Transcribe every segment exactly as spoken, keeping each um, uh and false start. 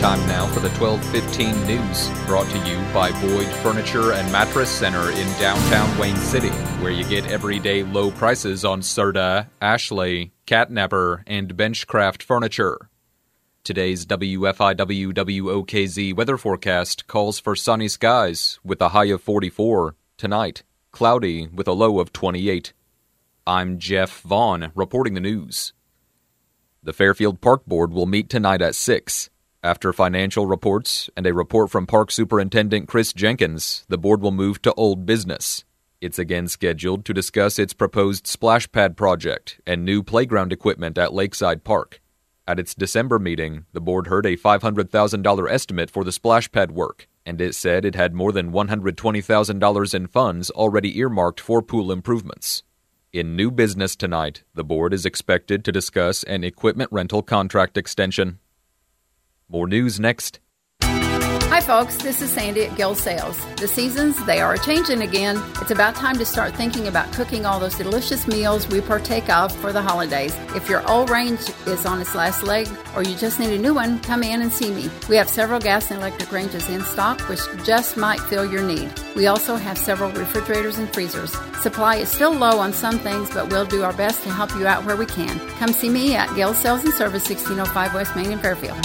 Time now for the twelve fifteen news, brought to you by Boyd Furniture and Mattress Center in downtown Wayne City, where you get everyday low prices on Serta, Ashley, Catnapper, and Benchcraft furniture. Today's W F I W W O K Z weather forecast calls for sunny skies with a high of forty-four. Tonight, cloudy with a low of twenty-eight. I'm Jeff Vaughn, reporting the news. The Fairfield Park Board will meet tonight at six. After financial reports and a report from Park Superintendent Chris Jenkins, the board will move to old business. It's again scheduled to discuss its proposed splash pad project and new playground equipment at Lakeside Park. At its December meeting, the board heard a five hundred thousand dollars estimate for the splash pad work, and it said it had more than one hundred twenty thousand dollars in funds already earmarked for pool improvements. In new business tonight, the board is expected to discuss an equipment rental contract extension. More news next. Hi folks, this is Sandy at Gill Sales. The seasons, they are a-changing again. It's about time to start thinking about cooking all those delicious meals we partake of for the holidays. If your old range is on its last leg or you just need a new one, come in and see me. We have several gas and electric ranges in stock, which just might fill your need. We also have several refrigerators and freezers. Supply is still low on some things, but we'll do our best to help you out where we can. Come see me at Gill Sales and Service, sixteen oh five West Main in Fairfield.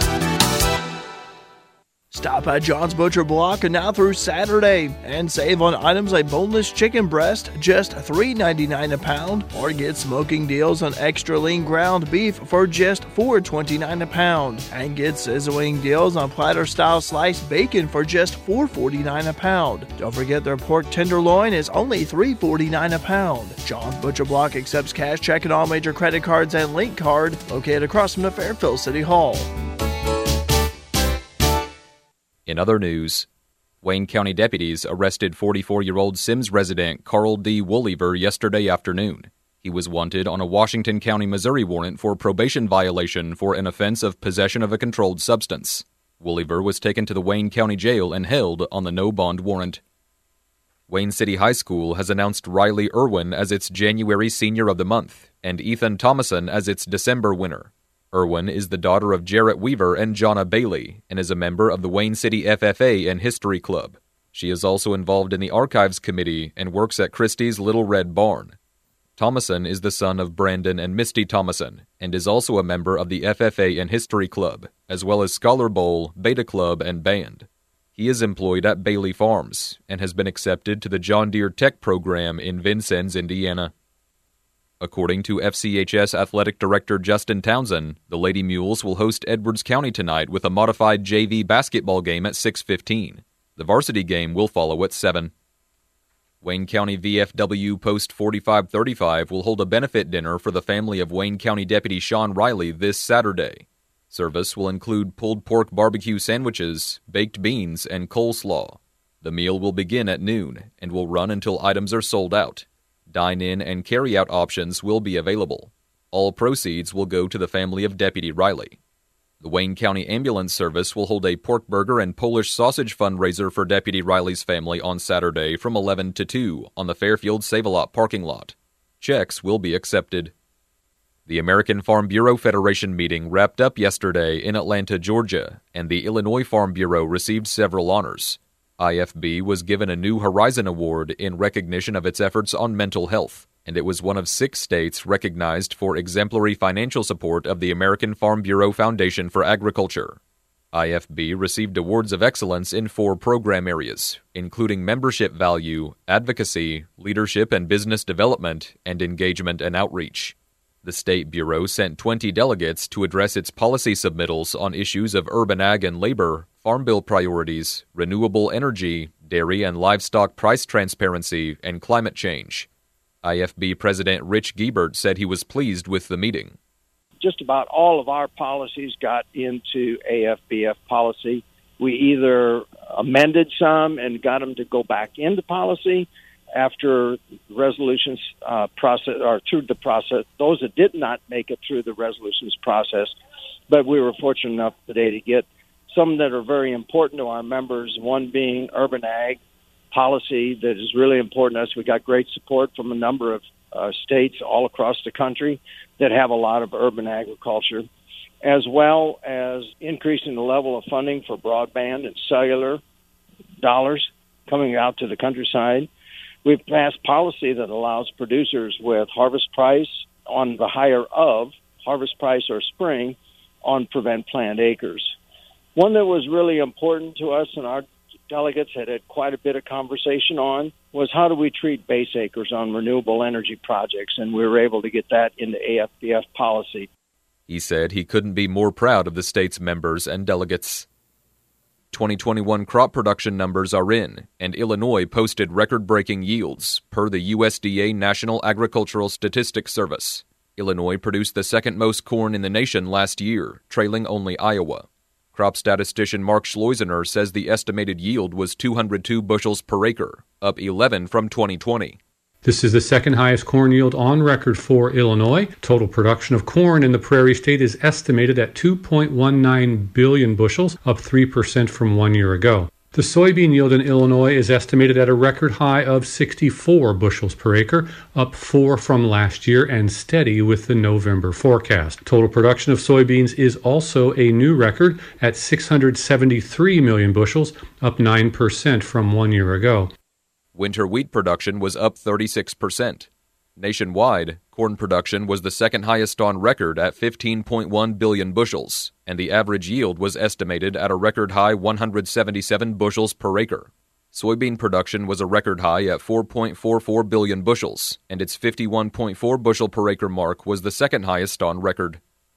Stop at John's Butcher Block now through Saturday and save on items like boneless chicken breast, just three ninety-nine a pound, or get smoking deals on extra lean ground beef for just four twenty-nine a pound, and get sizzling deals on platter-style sliced bacon for just four forty-nine a pound. Don't forget their pork tenderloin is only three forty-nine a pound. John's Butcher Block accepts cash, check, and all major credit cards and link card, located across from the Fairfield City Hall. In other news, Wayne County deputies arrested forty-four-year-old Sims resident Carl D. Woolliver yesterday afternoon. He was wanted on a Washington County, Missouri warrant for probation violation for an offense of possession of a controlled substance. Woolliver was taken to the Wayne County Jail and held on the no-bond warrant. Wayne City High School has announced Riley Irwin as its January Senior of the Month and Ethan Thomason as its December winner. Irwin is the daughter of Jarrett Weaver and Jonna Bailey and is a member of the Wayne City F F A and History Club. She is also involved in the Archives Committee and works at Christie's Little Red Barn. Thomason is the son of Brandon and Misty Thomason and is also a member of the F F A and History Club, as well as Scholar Bowl, Beta Club, and Band. He is employed at Bailey Farms and has been accepted to the John Deere Tech program in Vincennes, Indiana. According to F C H S Athletic Director Justin Townsend, the Lady Mules will host Edwards County tonight with a modified J V basketball game at six fifteen. The varsity game will follow at seven. Wayne County V F W Post forty-five thirty-five will hold a benefit dinner for the family of Wayne County Deputy Sean Riley this Saturday. Service will include pulled pork barbecue sandwiches, baked beans, and coleslaw. The meal will begin at noon and will run until items are sold out. Dine-in and carry-out options will be available. All proceeds will go to the family of Deputy Riley. The Wayne County Ambulance Service will hold a pork burger and Polish sausage fundraiser for Deputy Riley's family on Saturday from eleven to two on the Fairfield Save-A-Lot parking lot. Checks will be accepted. The American Farm Bureau Federation meeting wrapped up yesterday in Atlanta, Georgia, and the Illinois Farm Bureau received several honors. I F B was given a New Horizon Award in recognition of its efforts on mental health, and it was one of six states recognized for exemplary financial support of the American Farm Bureau Foundation for Agriculture. I F B received awards of excellence in four program areas, including membership value, advocacy, leadership and business development, and engagement and outreach. The State Bureau sent twenty delegates to address its policy submittals on issues of urban ag and labor, Farm Bill priorities, renewable energy, dairy and livestock price transparency, and climate change. I F B President Rich Giebert said he was pleased with the meeting. Just about all of our policies got into A F B F policy. We either amended some and got them to go back into policy after resolutions uh, process or through the process. Those that did not make it through the resolutions process, but we were fortunate enough today to get some that are very important to our members, one being urban ag policy that is really important to us. We got great support from a number of uh, states all across the country that have a lot of urban agriculture. as well as increasing the level of funding for broadband and cellular dollars coming out to the countryside. We've passed policy that allows producers with harvest price on the higher of, harvest price or spring, on prevent plant acres. One that was really important to us and our delegates had had quite a bit of conversation on was how do we treat base acres on renewable energy projects, and we were able to get that into A F B F policy. He said he couldn't be more proud of the state's members and delegates. twenty twenty-one crop production numbers are in, and Illinois posted record-breaking yields, per the U S D A National Agricultural Statistics Service. Illinois produced the second most corn in the nation last year, trailing only Iowa. Crop statistician Mark Schleusener says the estimated yield was two hundred two bushels per acre, up eleven from twenty twenty. This is the second highest corn yield on record for Illinois. Total production of corn in the Prairie State is estimated at two point one nine billion bushels, up three percent from one year ago. The soybean yield in Illinois is estimated at a record high of sixty-four bushels per acre, up four from last year and steady with the November forecast. Total production of soybeans is also a new record at six hundred seventy-three million bushels, up nine percent from one year ago. Winter wheat production was up thirty-six percent. Nationwide, corn production was the second highest on record at fifteen point one billion bushels, and the average yield was estimated at a record high one hundred seventy-seven bushels per acre. Soybean production was a record high at four point four four billion bushels, and its fifty-one point four bushel per acre mark was the second highest on record.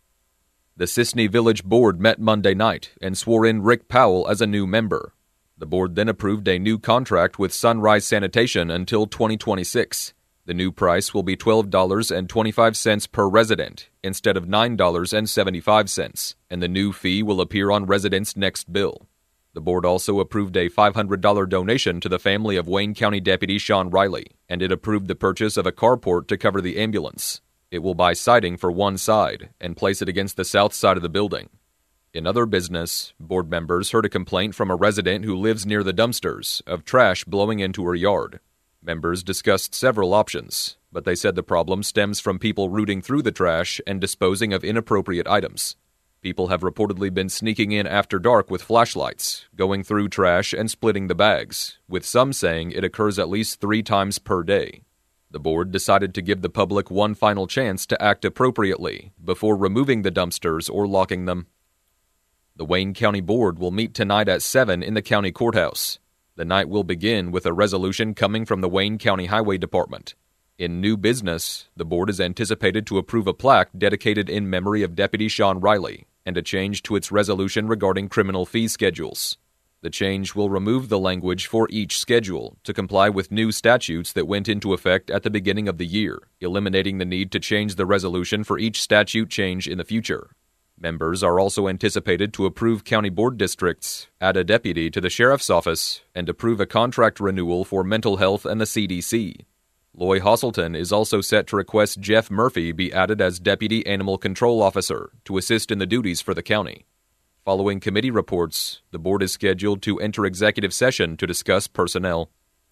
The Sisney Village Board met Monday night and swore in Rick Powell as a new member. The board then approved a new contract with Sunrise Sanitation until twenty twenty-six. The new price will be twelve dollars and twenty-five cents per resident instead of nine dollars and seventy-five cents, and the new fee will appear on residents' next bill. The board also approved a five hundred dollars donation to the family of Wayne County Deputy Sean Riley, and it approved the purchase of a carport to cover the ambulance. It will buy siding for one side and place it against the south side of the building. In other business, board members heard a complaint from a resident who lives near the dumpsters of trash blowing into her yard. Members discussed several options, but they said the problem stems from people rooting through the trash and disposing of inappropriate items. People have reportedly been sneaking in after dark with flashlights, going through trash and splitting the bags, with some saying it occurs at least three times per day. The board decided to give the public one final chance to act appropriately before removing the dumpsters or locking them. The Wayne County Board will meet tonight at seven in the county courthouse. The night will begin with a resolution coming from the Wayne County Highway Department. In new business, the board is anticipated to approve a plaque dedicated in memory of Deputy Sean Riley and a change to its resolution regarding criminal fee schedules. The change will remove the language for each schedule to comply with new statutes that went into effect at the beginning of the year, eliminating the need to change the resolution for each statute change in the future. Members are also anticipated to approve county board districts, add a deputy to the sheriff's office, and approve a contract renewal for mental health and the C D C. Loy Hosselton is also set to request Jeff Murphy be added as Deputy Animal Control Officer to assist in the duties for the county. Following committee reports, the board is scheduled to enter executive session to discuss personnel.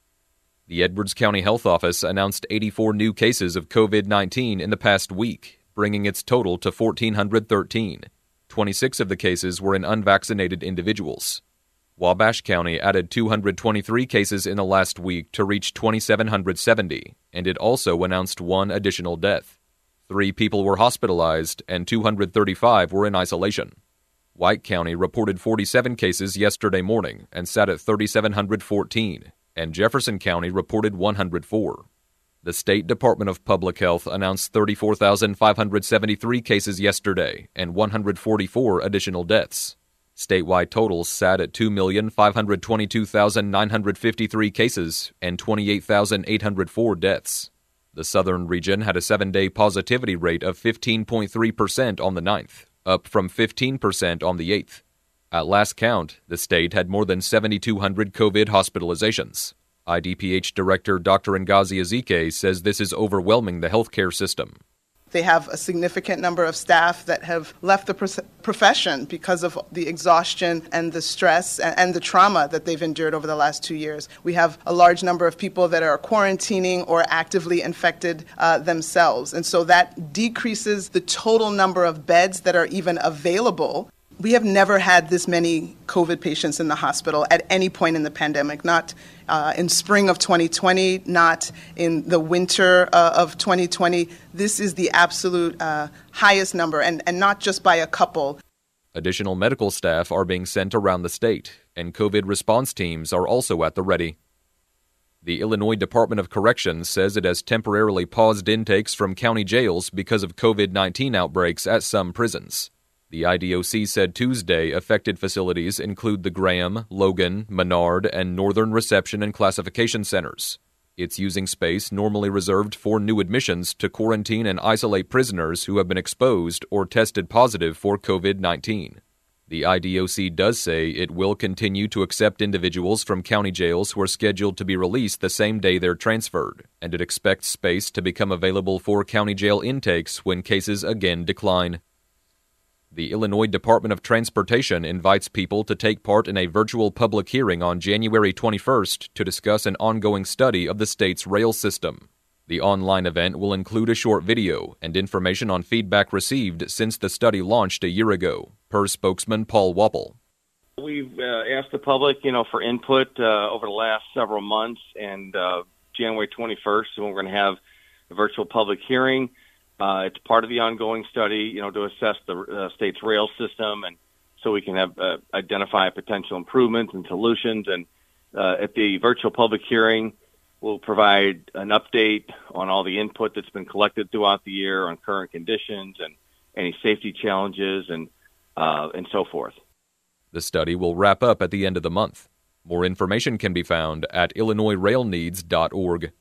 The Edwards County Health Office announced eighty-four new cases of covid nineteen in the past week, bringing its total to one thousand four hundred thirteen. twenty-six of the cases were in unvaccinated individuals. Wabash County added two hundred twenty-three cases in the last week to reach two thousand seven hundred seventy, and it also announced one additional death. Three people were hospitalized, and two hundred thirty-five were in isolation. White County reported forty-seven cases yesterday morning and sat at three thousand seven hundred fourteen, and Jefferson County reported one hundred four. The State Department of Public Health announced thirty-four thousand five hundred seventy-three cases yesterday and one hundred forty-four additional deaths. Statewide totals sat at two million five hundred twenty-two thousand nine hundred fifty-three cases and twenty-eight thousand eight hundred four deaths. The southern region had a seven-day positivity rate of fifteen point three percent on the ninth, up from fifteen percent on the eighth. At last count, the state had more than seven thousand two hundred COVID hospitalizations. I D P H Director Doctor Ngozi Ezike says this is overwhelming the healthcare system. They have a significant number of staff that have left the pro- profession because of the exhaustion and the stress and, and the trauma that they've endured over the last two years. We have a large number of people that are quarantining or actively infected uh, themselves. And so that decreases the total number of beds that are even available. We have never had this many COVID patients in the hospital at any point in the pandemic, not uh, in spring of twenty twenty, not in the winter uh, of twenty twenty. This is the absolute uh, highest number, and, and not just by a couple. Additional medical staff are being sent around the state, and COVID response teams are also at the ready. The Illinois Department of Corrections says it has temporarily paused intakes from county jails because of COVID nineteen outbreaks at some prisons. The I D O C said Tuesday affected facilities include the Graham, Logan, Menard, and Northern Reception and Classification Centers. It's using space normally reserved for new admissions to quarantine and isolate prisoners who have been exposed or tested positive for COVID nineteen. The I D O C does say it will continue to accept individuals from county jails who are scheduled to be released the same day they're transferred, and it expects space to become available for county jail intakes when cases again decline. The Illinois Department of Transportation invites people to take part in a virtual public hearing on January twenty-first to discuss an ongoing study of the state's rail system. The online event will include a short video and information on feedback received since the study launched a year ago, per spokesman Paul Wapple. We've uh, asked the public, you know, for input uh, over the last several months, and uh, January twenty-first, so we're going to have a virtual public hearing. Uh, it's part of the ongoing study, you know, to assess the uh, state's rail system, and so we can have uh, identify potential improvements and solutions. And uh, at the virtual public hearing, we'll provide an update on all the input that's been collected throughout the year on current conditions and any safety challenges and uh, and so forth. The study will wrap up at the end of the month. More information can be found at illinois rail needs dot org.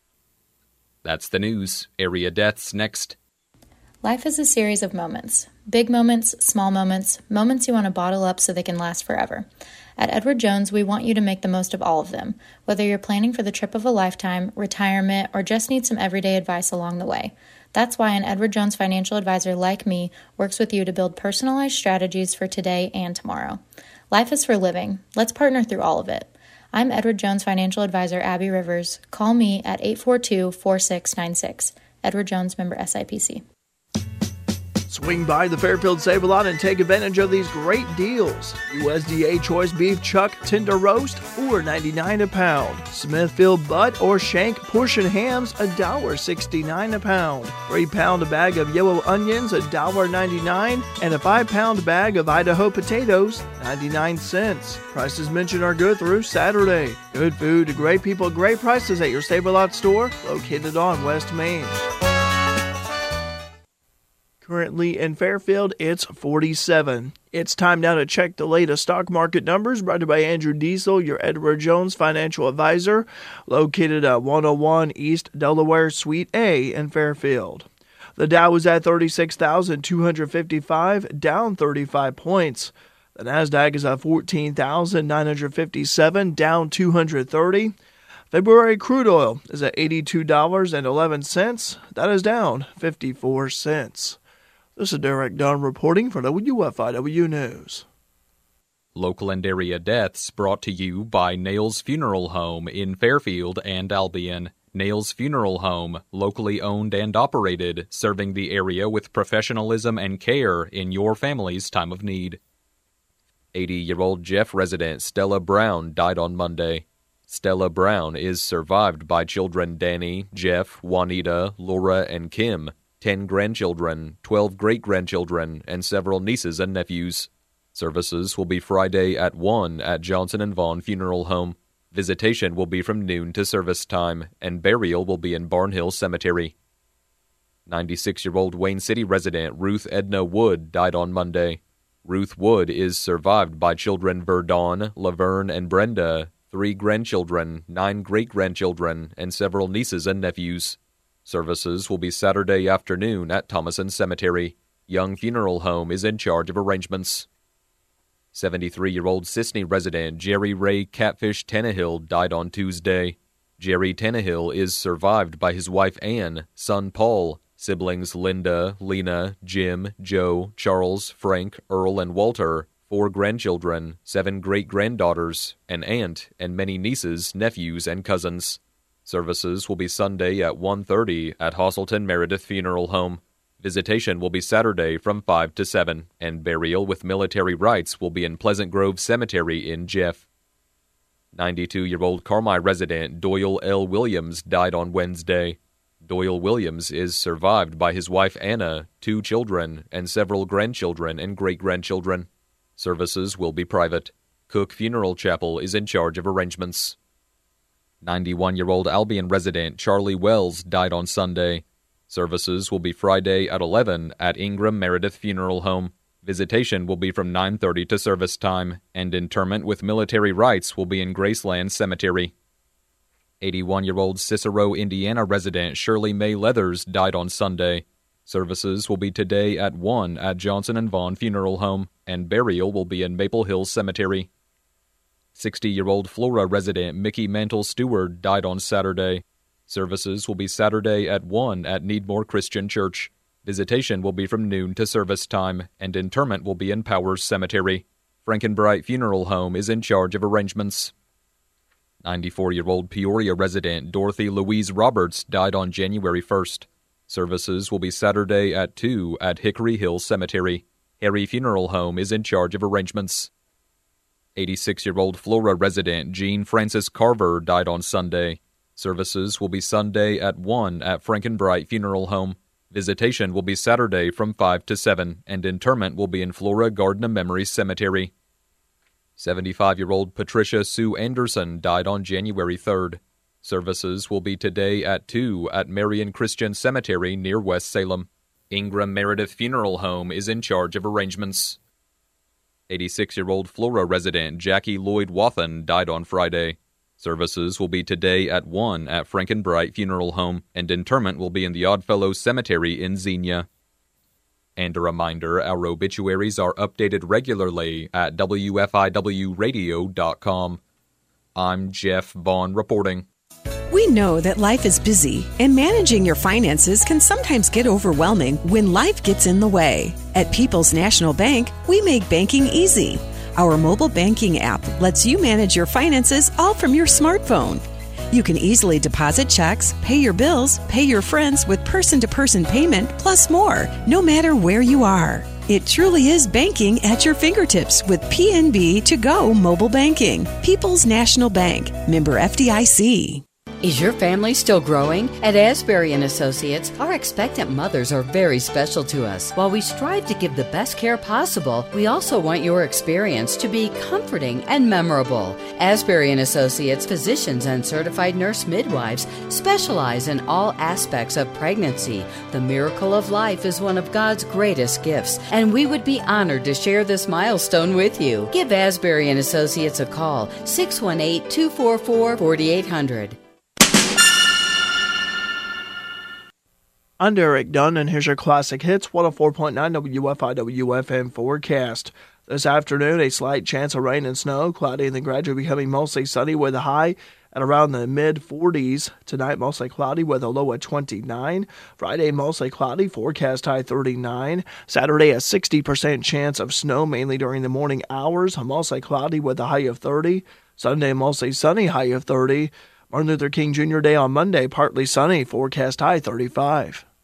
That's the news. Area deaths next. Life is a series of moments. Big moments, small moments, moments you want to bottle up so they can last forever. At Edward Jones, we want you to make the most of all of them, whether you're planning for the trip of a lifetime, retirement, or just need some everyday advice along the way. That's why an Edward Jones financial advisor like me works with you to build personalized strategies for today and tomorrow. Life is for living. Let's partner through all of it. I'm Edward Jones financial advisor Abby Rivers. Call me at eight four two, four six nine six. Edward Jones, member S I P C. Swing by the Fairfield Save-A-Lot and take advantage of these great deals. U S D A Choice Beef Chuck Tender Roast, four dollars and ninety-nine cents a pound. Smithfield Butt or Shank Portion Hams, one dollar and sixty-nine cents a pound. three pound bag of yellow onions, one dollar and ninety-nine cents. And a five pound bag of Idaho potatoes, ninety-nine cents. Prices mentioned are good through Saturday. Good food, great people, great prices at your Save-A-Lot store, located on West Main. Currently in Fairfield, it's forty-seven. It's time now to check the latest stock market numbers, brought to you by Andrew Diesel, your Edward Jones financial advisor, located at one oh one East Delaware Suite A in Fairfield. The Dow was at thirty-six thousand two hundred fifty-five, down thirty-five points. The Nasdaq is at fourteen thousand nine hundred fifty-seven, down two hundred thirty. February crude oil is at eighty-two dollars and eleven cents. That is down fifty-four cents. This is Derek Dunn reporting for W F I W News. Local and area deaths brought to you by Nails Funeral Home in Fairfield and Albion. Nails Funeral Home, locally owned and operated, serving the area with professionalism and care in your family's time of need. eighty-year-old Jeff resident Stella Brown died on Monday. Stella Brown is survived by children Danny, Jeff, Juanita, Laura, and Kim, ten grandchildren, twelve great-grandchildren, and several nieces and nephews. Services will be Friday at one at Johnson and Vaughn Funeral Home. Visitation will be from noon to service time, and burial will be in Barnhill Cemetery. ninety-six-year-old Wayne City resident Ruth Edna Wood died on Monday. Ruth Wood is survived by children Verdon, Laverne, and Brenda, three grandchildren, nine great-grandchildren, and several nieces and nephews. Services will be Saturday afternoon at Thomason Cemetery. Young Funeral Home is in charge of arrangements. seventy-three-year-old Sisney resident Jerry Ray Catfish Tannehill died on Tuesday. Jerry Tannehill is survived by his wife Ann, son Paul, Siblings Linda, Lena, Jim, Joe, Charles, Frank, Earl, and Walter, four grandchildren, seven great-granddaughters, an aunt, and many nieces, nephews, and cousins. Services will be Sunday at one thirty at Hosselton Meredith Funeral Home. Visitation will be Saturday from five to seven, and burial with military rites will be in Pleasant Grove Cemetery in Jeff. ninety-two-year-old Carmi resident Doyle L. Williams died on Wednesday. Doyle Williams is survived by his wife Anna, two children, and several grandchildren and great-grandchildren. Services will be private. Cook Funeral Chapel is in charge of arrangements. ninety-one-year-old Albion resident Charlie Wells died on Sunday. Services will be Friday at eleven at Ingram Meredith Funeral Home. Visitation will be from nine thirty to service time, and interment with military rites will be in Graceland Cemetery. eighty-one-year-old Cicero, Indiana resident Shirley May Leathers died on Sunday. Services will be today at one at Johnson and Vaughn Funeral Home, and burial will be in Maple Hills Cemetery. sixty-year-old Flora resident Mickey Mantle Stewart died on Saturday. Services will be Saturday at one at Needmore Christian Church. Visitation will be from noon to service time, and interment will be in Powers Cemetery. Frankenbright Funeral Home is in charge of arrangements. ninety-four-year-old Peoria resident Dorothy Louise Roberts died on January first. Services will be Saturday at two at Hickory Hill Cemetery. Harry Funeral Home is in charge of arrangements. eighty-six-year-old Flora resident Jean Frances Carver died on Sunday. Services will be Sunday at one at Frankenbright Funeral Home. Visitation will be Saturday from five to seven, and interment will be in Flora Gardner Memory Cemetery. seventy-five-year-old Patricia Sue Anderson died on January third. Services will be today at two at Marion Christian Cemetery near West Salem. Ingram Meredith Funeral Home is in charge of arrangements. eighty-six-year-old Flora resident Jackie Lloyd Wathen died on Friday. Services will be today at one at Frankenbright Funeral Home, and interment will be in the Oddfellows Cemetery in Xenia. And a reminder, our obituaries are updated regularly at W F I W radio dot com. I'm Jeff Vaughn reporting. We know that life is busy, and managing your finances can sometimes get overwhelming when life gets in the way. At People's National Bank, we make banking easy. Our mobile banking app lets you manage your finances all from your smartphone. You can easily deposit checks, pay your bills, pay your friends with person-to-person payment, plus more, no matter where you are. It truly is banking at your fingertips with P N B To Go mobile banking. People's National Bank, member F D I C. Is your family still growing? At Asbury and Associates, our expectant mothers are very special to us. While we strive to give the best care possible, we also want your experience to be comforting and memorable. Asbury and Associates physicians and certified nurse midwives specialize in all aspects of pregnancy. The miracle of life is one of God's greatest gifts, and we would be honored to share this milestone with you. Give Asbury and Associates a call, six one eight, two four four, four eight zero zero. I'm Derek Dunn, and here's your Classic Hits one oh four point nine W F I W F M forecast. This afternoon, a slight chance of rain and snow, cloudy and then gradually becoming mostly sunny with a high at around the mid forties. Tonight, mostly cloudy with a low at twenty-nine. Friday, mostly cloudy, forecast high thirty-nine. Saturday, a sixty percent chance of snow, mainly during the morning hours, mostly cloudy with a high of thirty. Sunday, mostly sunny, high of thirty. Martin Luther King Junior Day on Monday, partly sunny, forecast high thirty-five.